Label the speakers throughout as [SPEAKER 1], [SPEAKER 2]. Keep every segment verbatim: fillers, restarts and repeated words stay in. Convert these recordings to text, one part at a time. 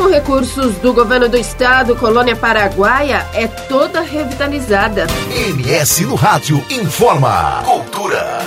[SPEAKER 1] Com recursos do governo do estado, Colônia Paraguaia é toda revitalizada.
[SPEAKER 2] M S no Rádio informa. Cultura.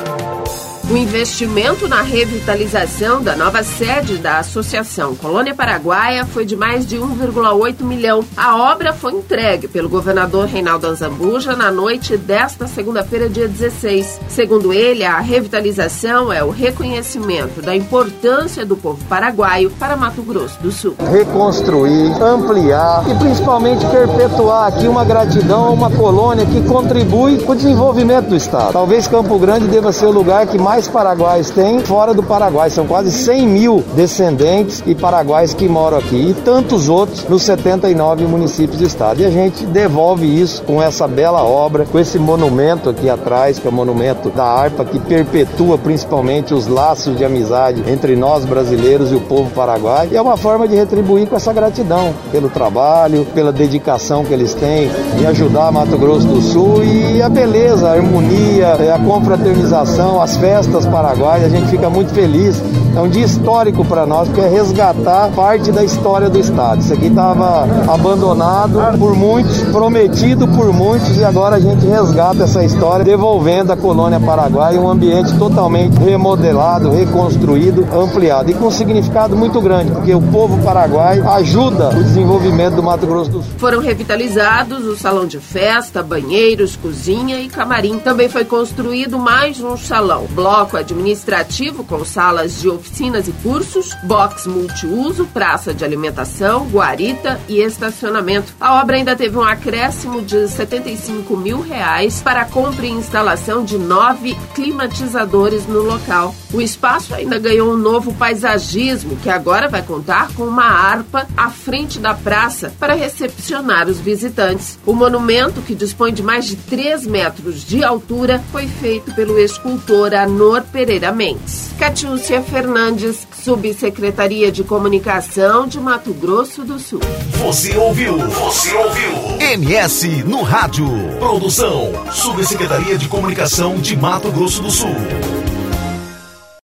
[SPEAKER 1] O investimento na revitalização da nova sede da Associação Colônia Paraguaia foi de mais de um vírgula oito milhão. A obra foi entregue pelo governador Reinaldo Azambuja na noite desta segunda-feira, dia dezesseis. Segundo ele, a revitalização é o reconhecimento da importância do povo paraguaio para Mato Grosso do Sul.
[SPEAKER 3] Reconstruir, ampliar e principalmente perpetuar aqui uma gratidão a uma colônia que contribui com o desenvolvimento do estado. Talvez Campo Grande deva ser o lugar que mais paraguaios tem fora do Paraguai. São quase cem mil descendentes e paraguaios que moram aqui e tantos outros nos setenta e nove municípios do estado. E a gente devolve isso com essa bela obra, com esse monumento aqui atrás, que é o monumento da harpa, que perpetua principalmente os laços de amizade entre nós brasileiros e o povo paraguaio. E é uma forma de retribuir com essa gratidão pelo trabalho, pela dedicação que eles têm em ajudar Mato Grosso do Sul e a beleza, a harmonia, a confraternização, as festas paraguaias. A gente fica muito feliz. É um dia histórico para nós, porque é resgatar parte da história do estado. Isso aqui estava abandonado por muitos, prometido por muitos, e agora a gente resgata essa história, devolvendo à Colônia Paraguaia um ambiente totalmente remodelado, reconstruído, ampliado e com um significado muito grande, porque o povo paraguaio ajuda o desenvolvimento do Mato Grosso do Sul.
[SPEAKER 1] Foram revitalizados o salão de festa, banheiros, cozinha e camarim. Também foi construído mais um salão, bloco administrativo com salas de oficinas e cursos, box multiuso, praça de alimentação, guarita e estacionamento. A obra ainda teve um acréscimo de setenta e cinco mil reais para a compra e instalação de nove climatizadores no local. O espaço ainda ganhou um novo paisagismo, que agora vai contar com uma harpa à frente da praça para recepcionar os visitantes. O monumento, que dispõe de mais de três metros de altura, foi feito pelo escultor Anor Pereira Mendes. Catiúcia Fernandes, Subsecretaria de Comunicação de Mato Grosso do Sul.
[SPEAKER 2] Você ouviu? Você ouviu? M S no Rádio. Produção, Subsecretaria de Comunicação de Mato Grosso do Sul.